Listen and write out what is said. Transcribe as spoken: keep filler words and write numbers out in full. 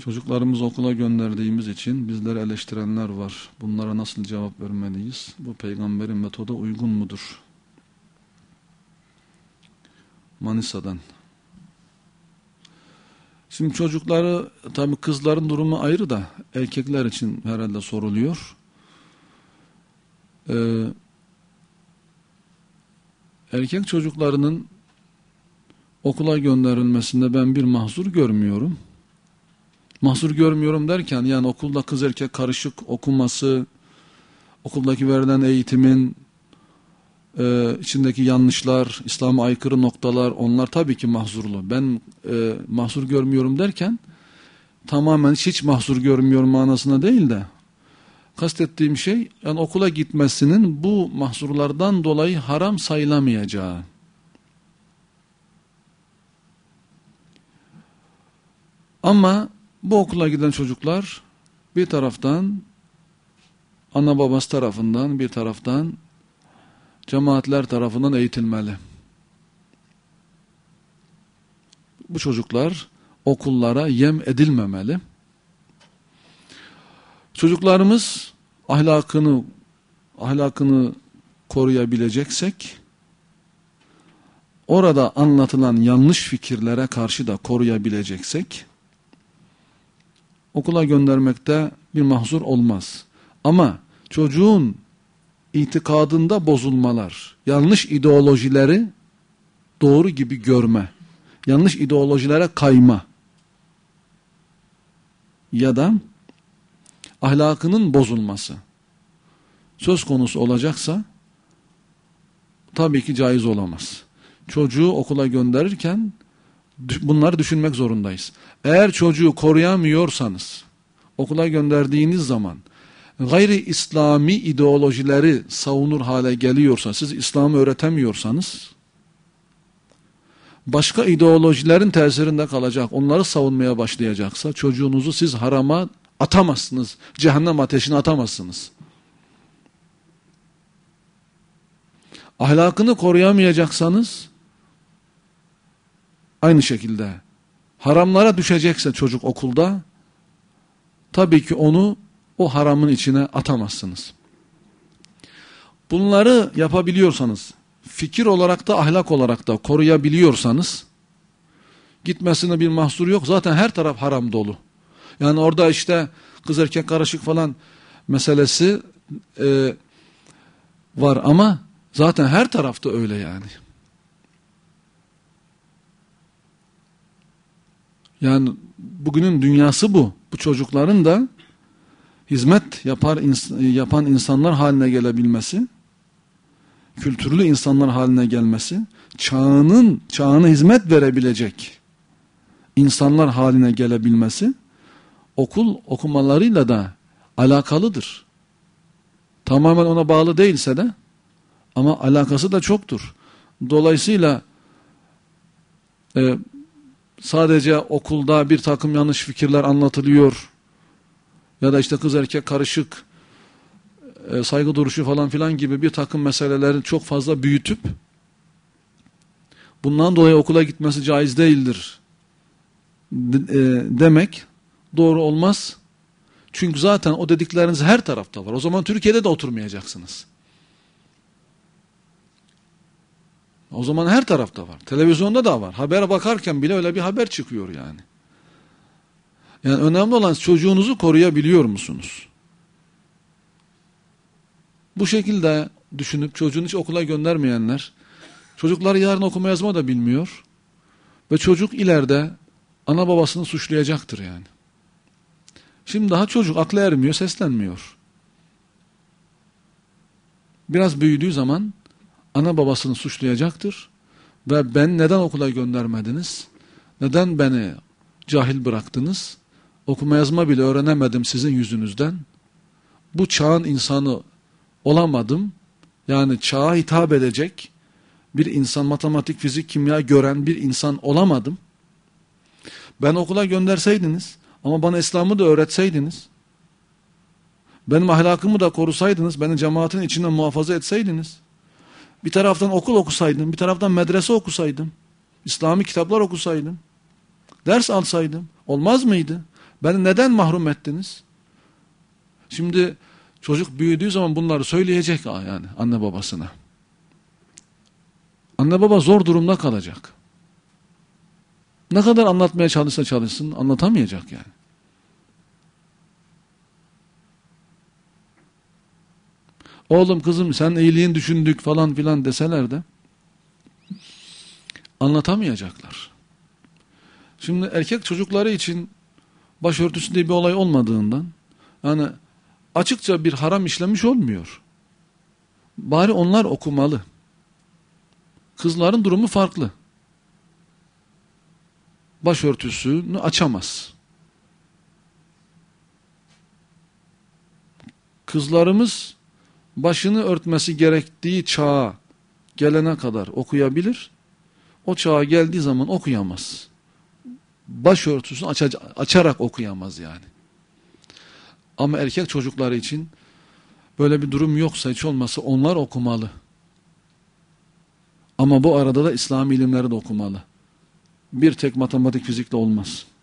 Çocuklarımızı okula gönderdiğimiz için bizleri eleştirenler var. Bunlara nasıl cevap vermeliyiz? Bu peygamberin metoda uygun mudur? Manisa'dan. Şimdi çocukları, tabii kızların durumu ayrı da erkekler için herhalde soruluyor. Ee, erkek çocuklarının okula gönderilmesinde ben bir mahzur görmüyorum. Mahzur görmüyorum derken yani okulda kız erkek karışık okuması, okuldaki verilen eğitimin e, içindeki yanlışlar, İslam'a aykırı noktalar, onlar tabii ki mahzurlu. Ben e, mahzur görmüyorum derken tamamen hiç mahzur görmüyorum manasına değil de kastettiğim şey yani okula gitmesinin bu mahzurlardan dolayı haram sayılamayacağı. Ama bu okula giden çocuklar bir taraftan ana babası tarafından, bir taraftan cemaatler tarafından eğitilmeli. Bu çocuklar okullara yem edilmemeli. Çocuklarımız ahlakını ahlakını koruyabileceksek, orada anlatılan yanlış fikirlere karşı da koruyabileceksek, okula göndermekte bir mahzur olmaz. Ama çocuğun itikadında bozulmalar, yanlış ideolojileri doğru gibi görme, yanlış ideolojilere kayma ya da ahlakının bozulması söz konusu olacaksa tabii ki caiz olamaz. Çocuğu okula gönderirken bunları düşünmek zorundayız. Eğer çocuğu koruyamıyorsanız, okula gönderdiğiniz zaman gayri İslami ideolojileri savunur hale geliyorsa, siz İslam'ı öğretemiyorsanız, başka ideolojilerin tesirinde kalacak, onları savunmaya başlayacaksa, çocuğunuzu siz harama atamazsınız, cehennem ateşine atamazsınız. Ahlakını koruyamayacaksanız, aynı şekilde haramlara düşecekse çocuk okulda, tabii ki onu o haramın içine atamazsınız. Bunları yapabiliyorsanız, fikir olarak da ahlak olarak da koruyabiliyorsanız, gitmesine bir mahsur yok. Zaten her taraf haram dolu. Yani orada işte kız erkek karışık falan meselesi e, var ama zaten her tarafta öyle yani. Yani bugünün dünyası bu. Bu çocukların da hizmet yapar yapan insanlar haline gelebilmesi, kültürlü insanlar haline gelmesi, çağının çağına hizmet verebilecek insanlar haline gelebilmesi, okul okumalarıyla da alakalıdır. Tamamen ona bağlı değilse de ama alakası da çoktur. Dolayısıyla e, sadece okulda bir takım yanlış fikirler anlatılıyor ya da işte kız erkek karışık e, saygı duruşu falan filan gibi bir takım meseleleri çok fazla büyütüp bundan dolayı okula gitmesi caiz değildir de, e, demek doğru olmaz. Çünkü zaten o dedikleriniz her tarafta var. O zaman Türkiye'de de oturmayacaksınız. O zaman her tarafta var. Televizyonda da var. Habere bakarken bile öyle bir haber çıkıyor yani. Yani önemli olan çocuğunuzu koruyabiliyor musunuz? Bu şekilde düşünüp çocuğunu hiç okula göndermeyenler, çocuklar yarın okuma yazma da bilmiyor ve çocuk ileride ana babasını suçlayacaktır yani. Şimdi daha çocuk aklı ermiyor, seslenmiyor. Biraz büyüdüğü zaman ana babasını suçlayacaktır ve ben neden okula göndermediniz? Neden beni cahil bıraktınız? Okuma yazma bile öğrenemedim sizin yüzünüzden. Bu çağın insanı olamadım. Yani çağa hitap edecek bir insan, matematik, fizik, kimya gören bir insan olamadım. Ben okula gönderseydiniz ama bana İslam'ı da öğretseydiniz, benim ahlakımı da korusaydınız, beni cemaatin içinde muhafaza etseydiniz, bir taraftan okul okusaydım, bir taraftan medrese okusaydım, İslami kitaplar okusaydım, ders alsaydım, olmaz mıydı? Beni neden mahrum ettiniz? Şimdi çocuk büyüdüğü zaman bunları söyleyecek yani anne babasına. Anne baba zor durumda kalacak. Ne kadar anlatmaya çalışsa çalışsın anlatamayacak yani. Oğlum kızım sen iyiliğin düşündük falan filan deseler de anlatamayacaklar. Şimdi erkek çocukları için başörtüsü diye bir olay olmadığından yani açıkça bir haram işlemiş olmuyor. Bari onlar okumalı. Kızların durumu farklı. Başörtüsünü açamaz. Kızlarımız başını örtmesi gerektiği çağa gelene kadar okuyabilir. O çağa geldiği zaman okuyamaz. Başörtüsünü aç açarak okuyamaz yani. Ama erkek çocukları için böyle bir durum yoksa hiç olmazsa onlar okumalı. Ama bu arada da İslami ilimleri de okumalı. Bir tek matematik fizikle olmaz.